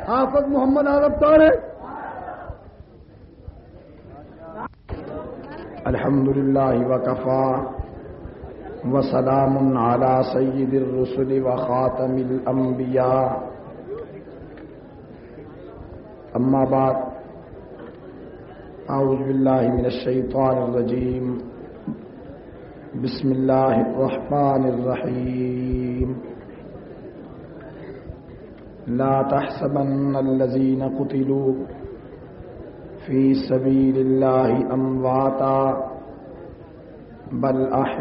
حافظ محمد عرب طارق. الحمد للہ وکفا وسلام علی سید الرسل وخاتم الانبیاء اما بعد اعوذ باللہ من الشیطان الرجیم بسم اللہ الرحمن الرحیم لا تحسبن الذین قتلوا فی سبیل اللہ امواتا بل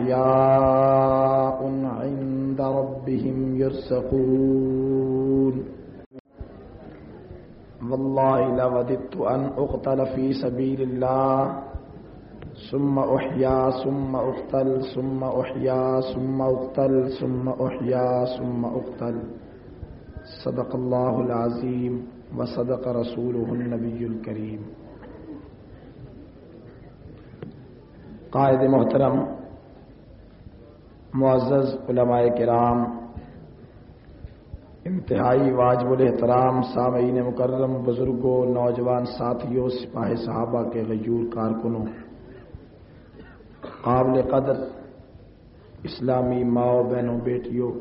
احیاء عند ربهم یرزقون واللہ لوددت ان اقتل فی سبیل اللہ ثم احیا ثم اقتل ثم احیا ثم اقتل ثم احیا ثم اقتل صدق اللہ العظیم وصدق رسولہ النبی الکریم. قائد محترم، معزز علماء کرام، انتہائی واجب الاحترام سامعین مکرم، بزرگوں، نوجوان ساتھیوں، سپاہ صحابہ کے غیور کارکنوں، قابل قدر اسلامی ماؤں بہنوں بیٹیوں،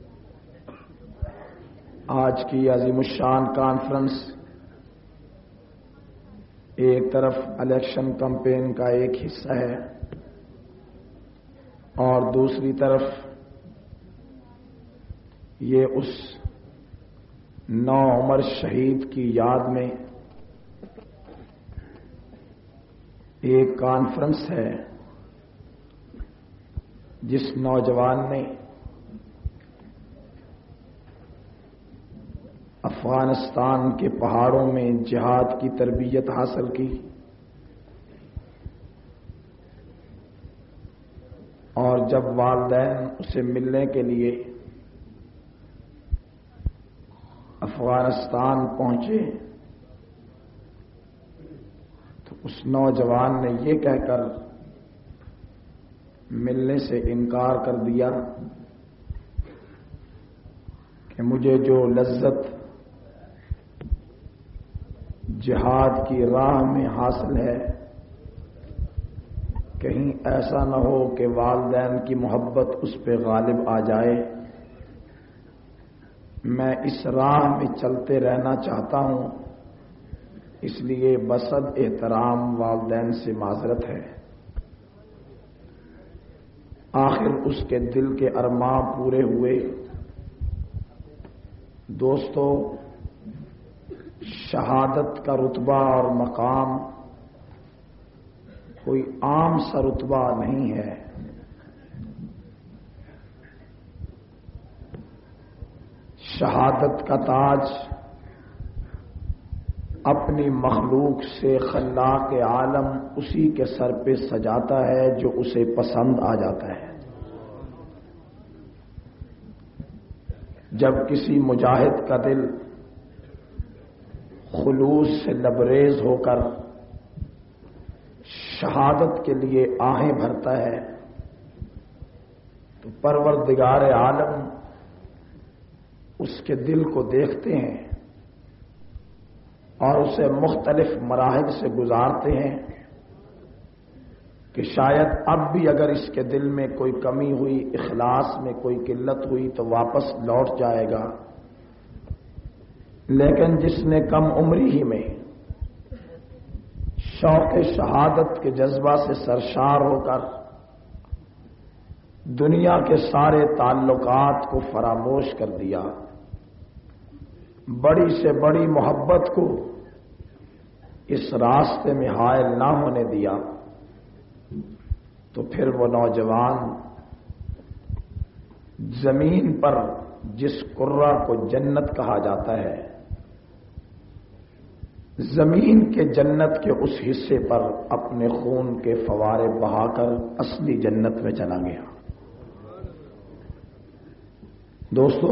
آج کی عظیم الشان کانفرنس ایک طرف الیکشن کمپین کا ایک حصہ ہے اور دوسری طرف یہ اس نو عمر شہید کی یاد میں ایک کانفرنس ہے جس نوجوان نے افغانستان کے پہاڑوں میں جہاد کی تربیت حاصل کی اور جب والدین اسے ملنے کے لیے افغانستان پہنچے تو اس نوجوان نے یہ کہہ کر ملنے سے انکار کر دیا کہ مجھے جو لذت جہاد کی راہ میں حاصل ہے کہیں ایسا نہ ہو کہ والدین کی محبت اس پہ غالب آ جائے. میں اس راہ میں چلتے رہنا چاہتا ہوں، اس لیے بصد احترام والدین سے معذرت ہے. آخر اس کے دل کے ارماں پورے ہوئے. دوستو، شہادت کا رتبہ اور مقام کوئی عام سا رتبہ نہیں ہے. شہادت کا تاج اپنی مخلوق سے خلاق عالم اسی کے سر پہ سجاتا ہے جو اسے پسند آ جاتا ہے. جب کسی مجاہد کا دل خلوص سے لبریز ہو کر شہادت کے لیے آہیں بھرتا ہے تو پروردگار عالم اس کے دل کو دیکھتے ہیں اور اسے مختلف مراحل سے گزارتے ہیں کہ شاید اب بھی اگر اس کے دل میں کوئی کمی ہوئی، اخلاص میں کوئی قلت ہوئی تو واپس لوٹ جائے گا. لیکن جس نے کم عمری ہی میں شوق شہادت کے جذبہ سے سرشار ہو کر دنیا کے سارے تعلقات کو فراموش کر دیا، بڑی سے بڑی محبت کو اس راستے میں حائل نہ ہونے دیا، تو پھر وہ نوجوان زمین پر جس قرہ کو جنت کہا جاتا ہے، زمین کے جنت کے اس حصے پر اپنے خون کے فوارے بہا کر اصلی جنت میں چلا گیا. دوستو،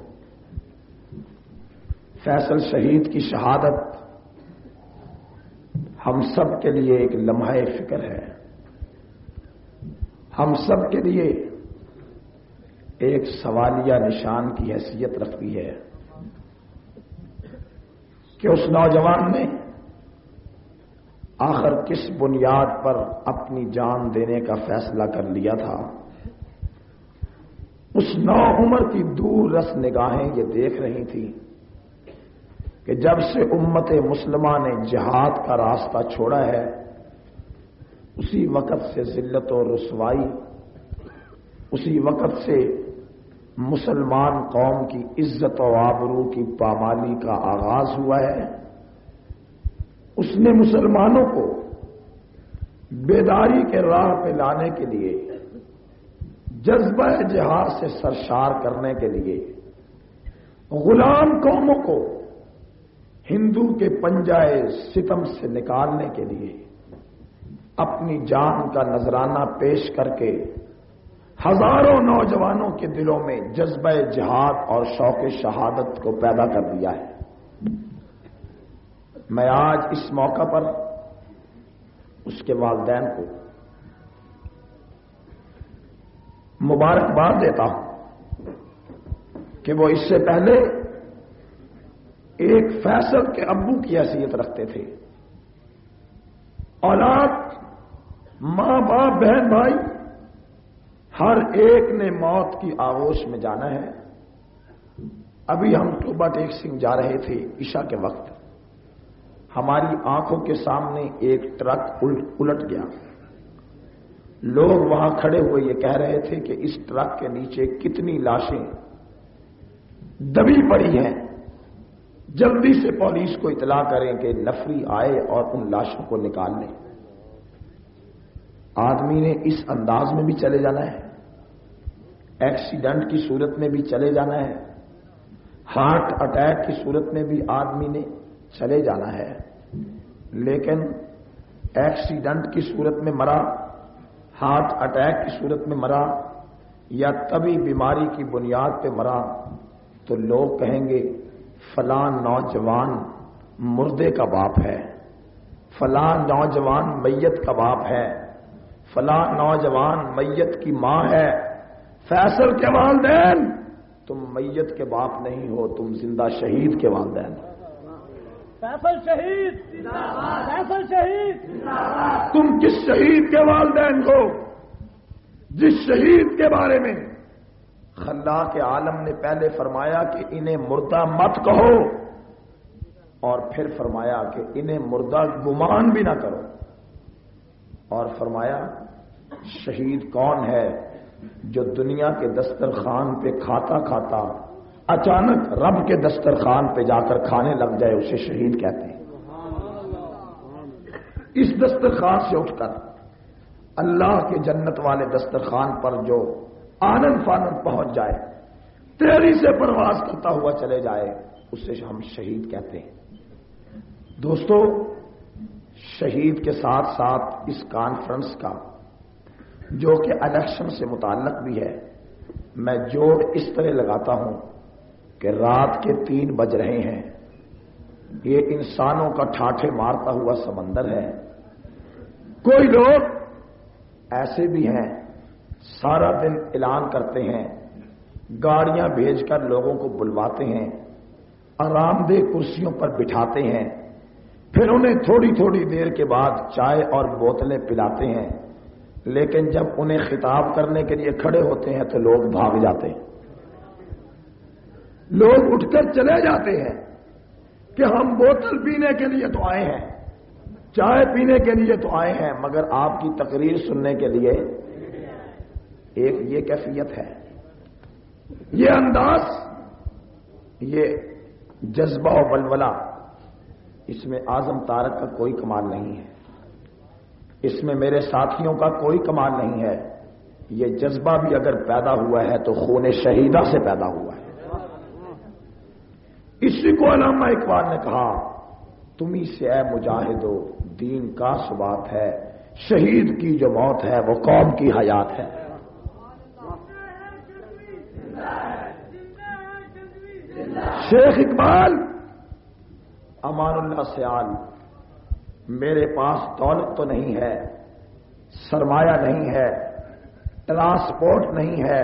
فیصل شہید کی شہادت ہم سب کے لیے ایک لمحہ فکر ہے، ہم سب کے لیے ایک سوالیہ نشان کی حیثیت رکھتی ہے. کہ اس نوجوان نے آخر کس بنیاد پر اپنی جان دینے کا فیصلہ کر لیا تھا. اس نو عمر کی دور رس نگاہیں یہ دیکھ رہی تھی کہ جب سے امت مسلمہ نے جہاد کا راستہ چھوڑا ہے اسی وقت سے ذلت و رسوائی، اسی وقت سے مسلمان قوم کی عزت و آبرو کی پامالی کا آغاز ہوا ہے. اس نے مسلمانوں کو بیداری کے راہ پہ لانے کے لیے، جذبہ جہاد سے سرشار کرنے کے لیے، غلام قوموں کو ہندو کے پنجائے ستم سے نکالنے کے لیے اپنی جان کا نذرانہ پیش کر کے ہزاروں نوجوانوں کے دلوں میں جذبہ جہاد اور شوق شہادت کو پیدا کر دیا ہے. میں آج اس موقع پر اس کے والدین کو مبارکباد دیتا ہوں کہ وہ اس سے پہلے ایک فیصل کے ابو کی حیثیت رکھتے تھے. اولاد، ماں باپ، بہن بھائی، ہر ایک نے موت کی آغوش میں جانا ہے. ابھی ہم ٹوبا ٹیک سنگھ جا رہے تھے عشاء کے وقت، ہماری آنکھوں کے سامنے ایک ٹرک الٹ گیا. لوگ وہاں کھڑے ہوئے یہ کہہ رہے تھے کہ اس ٹرک کے نیچے کتنی لاشیں دبی پڑی ہیں، جلدی سے پولیس کو اطلاع کریں کہ نفری آئے اور ان لاشوں کو نکال لیں. آدمی نے اس انداز میں بھی چلے جانا ہے، ایکسیڈنٹ کی صورت میں بھی چلے جانا ہے، ہارٹ اٹیک کی صورت میں بھی آدمی نے چلے جانا ہے. لیکن ایکسیڈنٹ کی صورت میں مرا، ہارٹ اٹیک کی صورت میں مرا یا طبی بیماری کی بنیاد پہ مرا تو لوگ کہیں گے فلاں نوجوان مردے کا باپ ہے، فلاں نوجوان میت کا باپ ہے، فلاں نوجوان میت کی ماں ہے. فیصل کے والدین، تم میت کے باپ نہیں ہو، تم زندہ شہید کے والدین. فیصل شہید فیصل شہید. تم کس شہید کے والدین ہو جس شہید کے بارے میں خلاق عالم نے پہلے فرمایا کہ انہیں مردہ مت کہو اور پھر فرمایا کہ انہیں مردہ گمان بھی نہ کرو، اور فرمایا شہید کون ہے جو دنیا کے دسترخوان پہ کھاتا کھاتا اچانک رب کے دسترخوان پہ جا کر کھانے لگ جائے، اسے شہید کہتے ہیں. اس دسترخوان سے اٹھ کر اللہ کے جنت والے دسترخوان پر جو آنند فانند پہنچ جائے، تیزی سے پرواز کرتا ہوا چلے جائے، اسے ہم شہید کہتے ہیں. دوستو، شہید کے ساتھ ساتھ اس کانفرنس کا جو کہ الیکشن سے متعلق بھی ہے، میں جوڑ اس طرح لگاتا ہوں کہ رات کے 3 بج رہے ہیں، یہ انسانوں کا ٹھاٹھے مارتا ہوا سمندر ہے. کوئی لوگ ایسے بھی ہیں سارا دن اعلان کرتے ہیں، گاڑیاں بھیج کر لوگوں کو بلواتے ہیں، آرام دہ کرسیوں پر بٹھاتے ہیں، پھر انہیں تھوڑی تھوڑی دیر کے بعد چائے اور بوتلیں پلاتے ہیں، لیکن جب انہیں خطاب کرنے کے لیے کھڑے ہوتے ہیں تو لوگ بھاگ جاتے ہیں. لوگ اٹھ کر چلے جاتے ہیں کہ ہم بوتل پینے کے لیے تو آئے ہیں، چائے پینے کے لیے تو آئے ہیں، مگر آپ کی تقریر سننے کے لیے. ایک یہ کیفیت ہے، یہ انداز، یہ جذبہ و بلولہ، اس میں اعظم طارق کا کوئی کمال نہیں ہے، اس میں میرے ساتھیوں کا کوئی کمال نہیں ہے. یہ جذبہ بھی اگر پیدا ہوا ہے تو خون شہیدہ سے پیدا ہوا ہے. اسی کو علامہ اقبال نے کہا، تمہیں سے اے مجاہدو دین کا ثبات ہے، شہید کی جو موت ہے وہ قوم کی حیات ہے. شیخ اقبال امان اللہ سیال، میرے پاس دولت تو نہیں ہے، سرمایہ نہیں ہے، ٹرانسپورٹ نہیں ہے،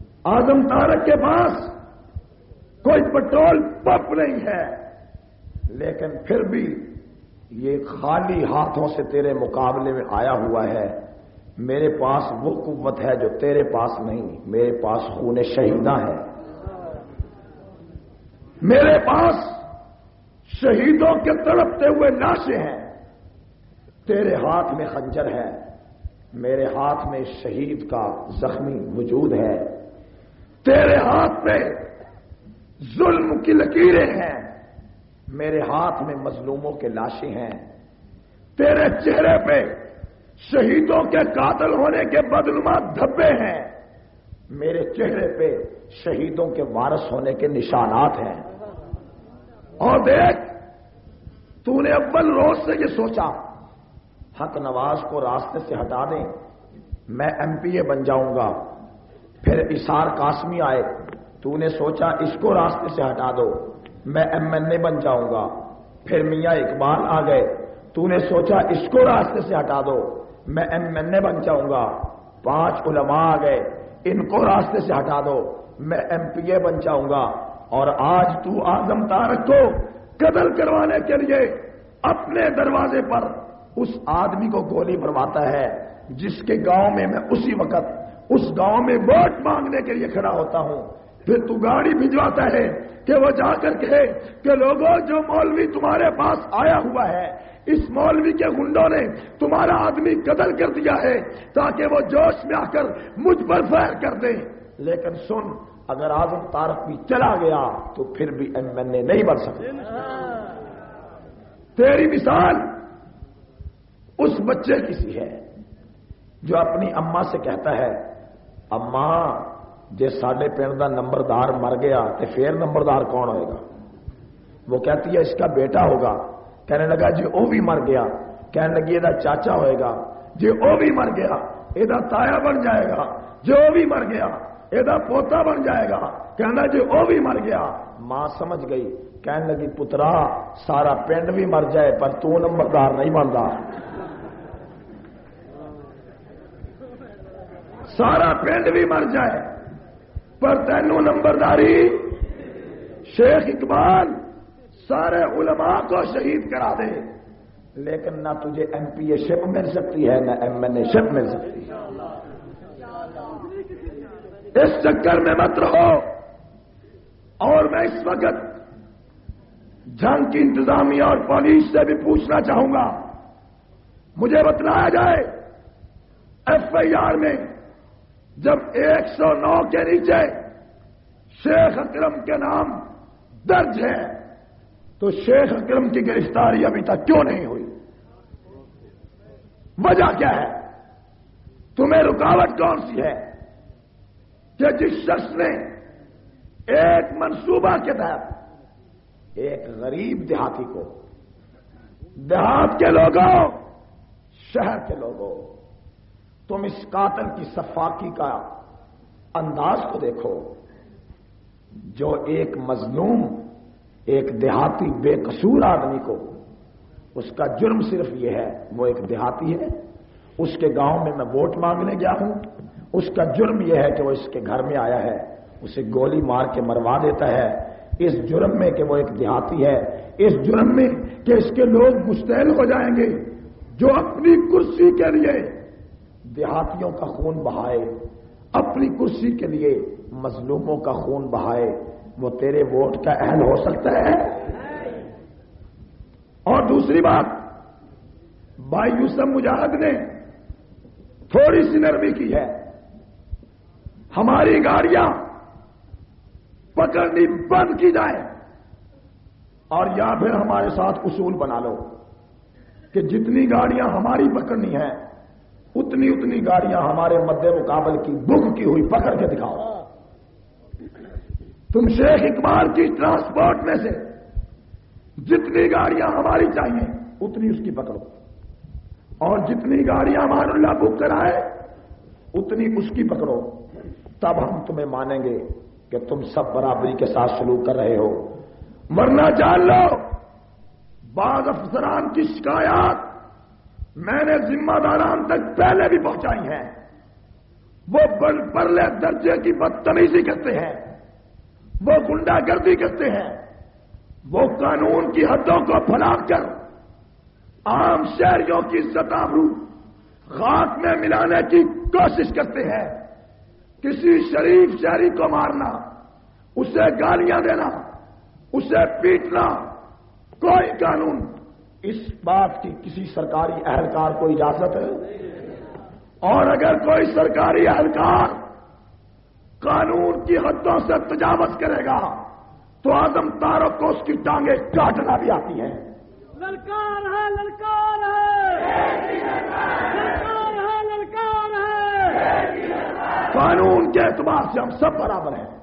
اعظم طارق کے پاس کوئی پٹرول پمپ نہیں ہے، لیکن پھر بھی یہ خالی ہاتھوں سے تیرے مقابلے میں آیا ہوا ہے. میرے پاس وہ قوت ہے جو تیرے پاس نہیں. میرے پاس خون شہیداں ہے. میرے پاس شہیدوں کے تڑپتے ہوئے لاشیں ہیں. تیرے ہاتھ میں خنجر ہے، میرے ہاتھ میں شہید کا زخمی وجود ہے. تیرے ہاتھ میں ظلم کی لکیریں ہیں، میرے ہاتھ میں مظلوموں کے لاشیں ہیں. تیرے چہرے پہ شہیدوں کے قاتل ہونے کے بدنما دھبے ہیں، میرے چہرے پہ شہیدوں کے وارث ہونے کے نشانات ہیں. اور دیکھ، تو نے اول روز سے یہ سوچا حق نواز کو راستے سے ہٹا دیں، میں ایم پی اے بن جاؤں گا. پھر اسار قاسمی آئے، تو نے سوچا اس کو راستے سے ہٹا دو، میں ایم این اے بن جاؤں گا. پھر میاں اقبال آ گئے، تو نے سوچا اس کو راستے سے ہٹا دو، میں ایم این اے بن جاؤں گا. 5 علماء آ گئے، ان کو راستے سے ہٹا دو، میں ایم پی اے بن جاؤں گا. اور آج تو اعظم طارق کو قتل کروانے کے لیے اپنے دروازے پر اس آدمی کو گولی مرواتا ہے جس کے گاؤں میں اسی وقت اس گاؤں میں ووٹ مانگنے کے لیے کھڑا ہوتا ہوں. پھر تو گاڑی بھجواتا ہے کہ وہ جا کر کہے کہ لوگوں، جو مولوی تمہارے پاس آیا ہوا ہے، اس مولوی کے گنڈوں نے تمہارا آدمی قتل کر دیا ہے، تاکہ وہ جوش میں آ کر مجھ پر فائر کر دیں. لیکن سن، اگر اعظم طارق بھی چلا گیا تو پھر بھی ایم این اے نہیں بن سکتا. تیری مثال اس بچے کی سی ہے جو اپنی اماں سے کہتا ہے، اماں جے ساڈے پنڈ دا نمبردار مر گیا تے پھر نمبردار کون ہوئے گا؟ وہ کہتی ہے اس کا بیٹا ہوگا. کہنے لگا جی وہ بھی مر گیا. کہنے لگی یہ چاچا ہوئے گا. جی وہ بھی مر گیا یہ تایا بن جائے گا. جو وہ بھی مر گیا یہ پوتا بن جائے گا. کہنا جی وہ بھی مر گیا. ماں سمجھ گئی، کہنے لگی پترا سارا پنڈ بھی مر جائے پر تو نمبردار نہیں بنتا. سارا پنڈ بھی مر جائے پر تینوں نمبرداری. شیخ اقبال سارے علماء کو شہید کرا دے لیکن نہ تجھے ایم پی اے شپ مل سکتی ہے نہ ایم این اے شپ مل سکتی ہے. اس چکر میں مت رہو. اور میں اس وقت جنگ کی انتظامیہ اور پولیس سے بھی پوچھنا چاہوں گا، مجھے بتلایا جائے ایف آئی آر میں جب 109 کے نیچے شیخ اکرم کے نام درج ہے تو شیخ اکرم کی گرفتاری ابھی تک کیوں نہیں ہوئی؟ وجہ کیا ہے؟ تمہیں رکاوٹ کون سی ہے کہ جس شخص نے ایک منصوبہ کے تحت ایک غریب دیہاتی کو، دیہات کے لوگوں، شہر کے لوگوں، تم اس قاتل کی صفاقی کا انداز کو دیکھو. جو ایک مظلوم، ایک دیہاتی بے قصور آدمی کو، اس کا جرم صرف یہ ہے وہ ایک دیہاتی ہے، اس کے گاؤں میں ووٹ مانگنے گیا ہوں، اس کا جرم یہ ہے کہ وہ اس کے گھر میں آیا ہے، اسے گولی مار کے مروا دیتا ہے. اس جرم میں کہ وہ ایک دیہاتی ہے، اس جرم میں کہ اس کے لوگ مستحل ہو جائیں گے جو اپنی کرسی کے لیے دیہاتیوں کا خون بہائے، اپنی کرسی کے لیے مظلوموں کا خون بہائے، وہ تیرے ووٹ کا اہل ہو سکتا ہے؟ اور دوسری بات، بھائی یوسف مجاہد نے تھوڑی سی نرمی کی ہے. ہماری گاڑیاں پکڑنی بند کی جائے اور یا پھر ہمارے ساتھ اصول بنا لو کہ جتنی گاڑیاں ہماری پکڑنی ہیں اتنی گاڑیاں ہمارے مد مقابل کی بک کی ہوئی پکڑ کے دکھاؤ. تم شیخ اقبال کی ٹرانسپورٹ میں سے جتنی گاڑیاں ہماری چاہیے اتنی اس کی پکڑو، اور جتنی گاڑیاں مان اللہ بک کرائے اتنی اس کی پکڑو. تب ہم تمہیں مانیں گے کہ تم سب برابری کے ساتھ سلوک کر رہے ہو. ورنہ جان لو، بعض افسران کی شکایات میں نے ذمہ داران تک پہلے بھی پہنچائی ہیں. وہ پرلے درجے کی بدتمیزی کرتے ہیں، وہ گنڈا گردی کرتے ہیں، وہ قانون کی حدوں کو پھیلا کر عام شہریوں کی عزت آبرو خاک میں ملانے کی کوشش کرتے ہیں. کسی شریف شہری کو مارنا، اسے گالیاں دینا، اسے پیٹنا، کوئی قانون اس بات کی کسی سرکاری اہلکار کو اجازت ہے؟ اور اگر کوئی سرکاری اہلکار قانون کی حدوں سے تجاوز کرے گا تو اعظم تارک کو اس کی ٹانگیں کاٹنا بھی آتی ہیں. للکار ہے، للکار ہے، للکار ہے، للکار ہے. قانون کے اعتبار سے ہم سب برابر ہیں.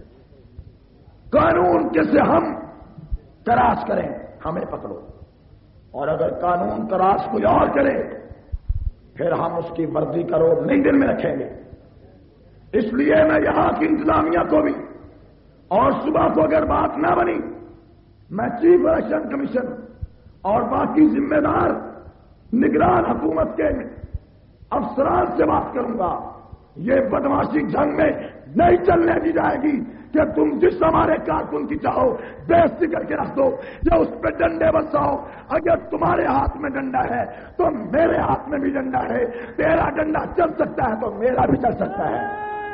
قانون کے سے ہم تراش کریں ہمیں پکڑو، اور اگر قانون تراش کوئی اور کرے پھر ہم اس کی وردی کا روب نہیں دل میں رکھیں گے. اس لیے میں یہاں کی انتظامیہ کو بھی، اور صبح کو اگر بات نہ بنی میں چیف الیکشن کمیشن اور باقی ذمہ دار نگران حکومت کے افسران سے بات کروں گا. یہ بدماشی جنگ میں نہیں چلنے دی جائے گی کہ تم جس ہمارے کارکن کی چاہو بےعزتی کر کے رکھ دو یا اس پہ ڈنڈے برساؤ. اگر تمہارے ہاتھ میں ڈنڈا ہے تو میرے ہاتھ میں بھی ڈنڈا ہے. تیرا ڈنڈا چل سکتا ہے تو میرا بھی چل سکتا ہے.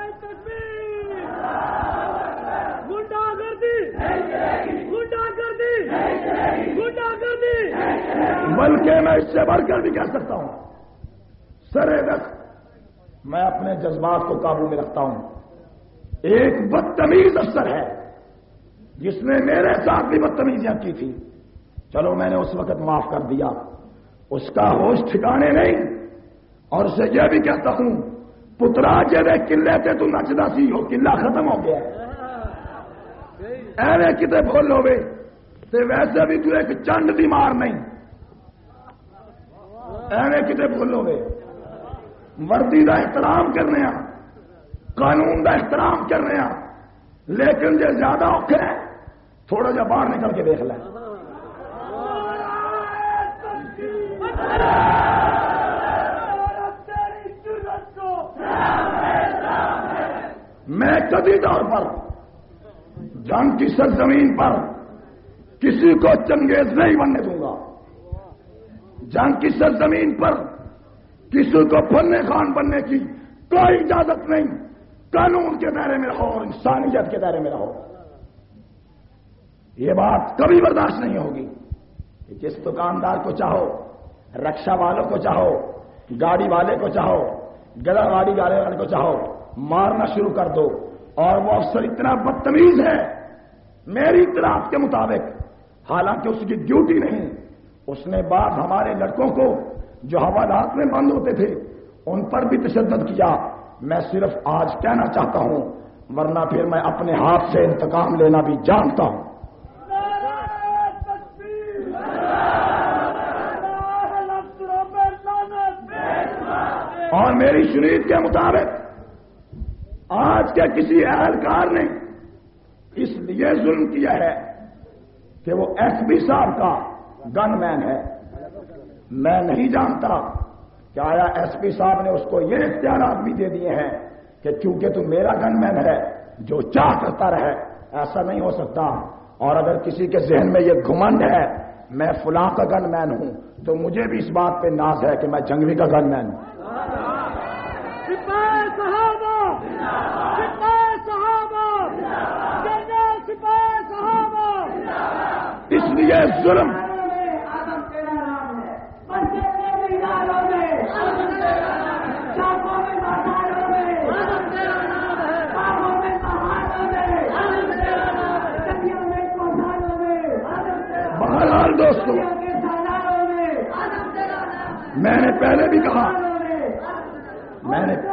گنڈا گردی، گنڈا گردی، گنڈا گردی. بلکہ میں اس سے بڑھ کر بھی کہہ سکتا ہوں، سرے وقت میں اپنے جذبات کو قابو میں رکھتا ہوں. ایک بدتمیز افسر ہے جس نے میرے ساتھ بھی بدتمیزیاں کی تھی، چلو میں نے اس وقت معاف کر دیا. اس کا ہوش ٹھکانے نہیں، اور اسے یہ بھی کہتا ہوں پترا جے قلعے تے تو نچدا سی ہو، قلعہ ختم ہو گیا. ایویں کتے بھول ہوے تے ویسے بھی تو ایک چنڈ دی مار نہیں. ایویں کتے بھول ہوے وردی دا احترام کرنے ہاں، قانون دا احترام کرنے ہاں، لیکن جے زیادہ اوکھے ہے تھوڑا جا باہر نکل کے دیکھ لیں. میں کبھی طور پر جنگ کی سرزمین پر کسی کو چنگیز نہیں بننے دوں گا. جنگ کی سرزمین پر کسی کو فن خان بننے کی کوئی اجازت نہیں. قانون کے دائرے میں رہو اور انسانیت کے دائرے میں رہو. یہ بات کبھی برداشت نہیں ہوگی کہ جس دکاندار کو چاہو، رکشا والوں کو چاہو، گاڑی والے کو چاہو، گدا گاڑی والے کو چاہو مارنا شروع کر دو. اور وہ افسر اتنا بدتمیز ہے میری اطلاعات کے مطابق، حالانکہ اس کی ڈیوٹی نہیں، اس نے بعض ہمارے لڑکوں کو جو حوالات میں بند ہوتے تھے ان پر بھی تشدد کیا. میں صرف آج کہنا چاہتا ہوں، ورنہ پھر میں اپنے ہاتھ سے انتقام لینا بھی جانتا ہوں. اور میری شریعت کے مطابق آج کے کسی اہلکار نے اس لیے ظلم کیا ہے کہ وہ ایس پی صاحب کا گن مین ہے. میں نہیں جانتا کہ آیا ایس پی صاحب نے اس کو یہ اختیارات بھی دے دیے ہیں کہ کیونکہ تو میرا گن مین ہے جو چاہ کرتا رہے. ایسا نہیں ہو سکتا. اور اگر کسی کے ذہن میں یہ گھمنڈ ہے میں فلاں کا گن مین ہوں تو مجھے بھی اس بات پہ ناز ہے کہ میں جنگوی کا گن مین ہوں. سپاہی صحابہ، سپاہی صحابہ، جنرل سپاہی صحابہ. اس لیے ظلم بہرحال دوستو، میں نے پہلے بھی کہا، میں نے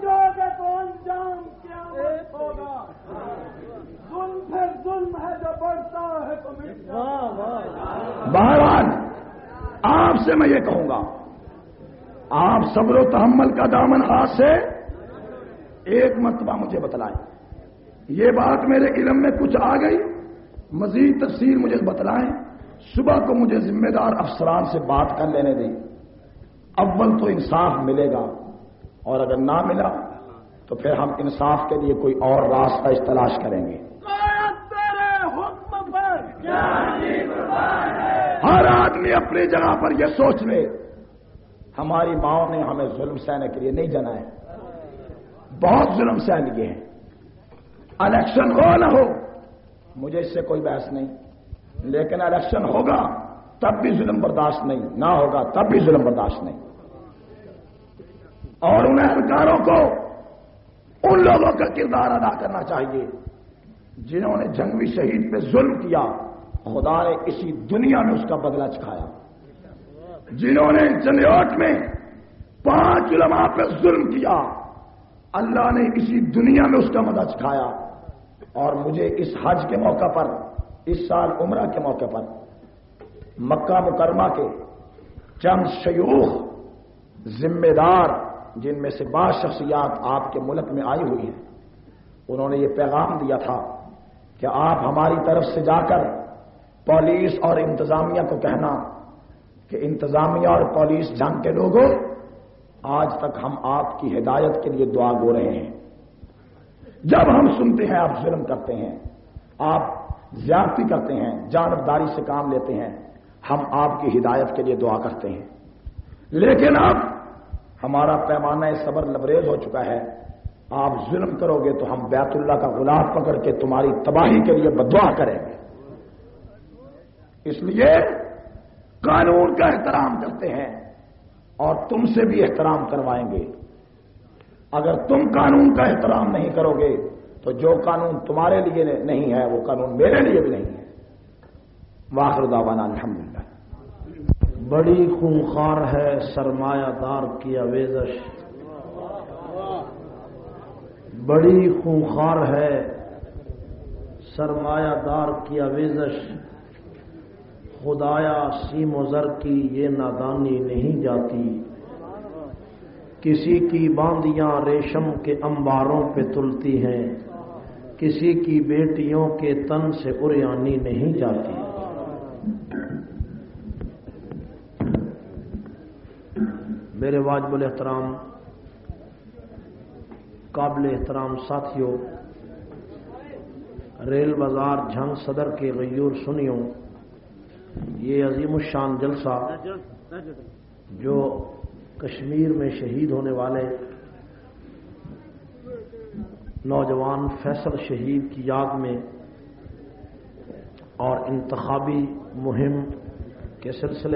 بہرحال آپ سے میں یہ کہوں گا، آپ صبر و تحمل کا دامن ہاتھ سے ایک مرتبہ مجھے بتلائیں. یہ بات میرے علم میں کچھ آ گئی، مزید تفصیل مجھے بتلائیں. صبح کو مجھے ذمہ دار افسران سے بات کر لینے دیں. اول تو انصاف ملے گا، اور اگر نہ ملا تو پھر ہم انصاف کے لیے کوئی اور راستہ تلاش کریں گے. تیرے حکم پر ہر آدمی اپنی جگہ پر یہ سوچ لے ہماری ماؤں نے ہمیں ظلم سہنے کے لیے نہیں جانا ہے، بہت ظلم سہ لیے ہیں، الیکشن ہو نہ ہو مجھے اس سے کوئی بحث نہیں، لیکن الیکشن ہوگا تب بھی ظلم برداشت نہیں، نہ ہوگا تب بھی ظلم برداشت نہیں۔ اور ان اہلکاروں کو ان لوگوں کا کردار ادا کرنا چاہیے جنہوں نے جنگی شہید پہ ظلم کیا، خدا نے اسی دنیا میں اس کا بدلہ چکھایا۔ جنہوں نے جنیوٹ میں 5 علماء پہ ظلم کیا، اللہ نے اسی دنیا میں اس کا مزہ چکھایا۔ اور مجھے اس حج کے موقع پر، اس سال عمرہ کے موقع پر مکہ مکرمہ کے چند شیوخ ذمہ دار جن میں سے بعض شخصیات آپ کے ملک میں آئی ہوئی ہیں، انہوں نے یہ پیغام دیا تھا کہ آپ ہماری طرف سے جا کر پولیس اور انتظامیہ کو کہنا کہ انتظامیہ اور پولیس جانتے لوگوں، آج تک ہم آپ کی ہدایت کے لیے دعا گو رہے ہیں۔ جب ہم سنتے ہیں آپ ظلم کرتے ہیں، آپ زیادتی کرتے ہیں، جانبداری سے کام لیتے ہیں، ہم آپ کی ہدایت کے لیے دعا کرتے ہیں، لیکن اب ہمارا پیمانہ صبر لبریز ہو چکا ہے، آپ ظلم کرو گے تو ہم بیت اللہ کا غلاف پکڑ کے تمہاری تباہی کے لیے بددعا کریں گے۔ اس لیے قانون کا احترام کرتے ہیں اور تم سے بھی احترام کروائیں گے۔ اگر تم قانون کا احترام نہیں کرو گے تو جو قانون تمہارے لیے نہیں ہے وہ قانون میرے لیے بھی نہیں ہے۔ وآخر دعوانا الحمدللہ۔ بڑی خونخوار ہے سرمایہ دار کی آویزش، بڑی خونخوار ہے سرمایہ دار کی آویزش، خدایا سیم و زر کی یہ نادانی نہیں جاتی، کسی کی باندیاں ریشم کے انباروں پہ تلتی ہیں، کسی کی بیٹیوں کے تن سے اریانی نہیں جاتی۔ میرے واجب الاحترام قابل احترام ساتھیوں، ریل بازار جھنگ صدر کے غیور سنیوں، یہ عظیم الشان جلسہ جو کشمیر میں شہید ہونے والے نوجوان فیصل شہید کی یاد میں اور انتخابی مہم کے سلسلے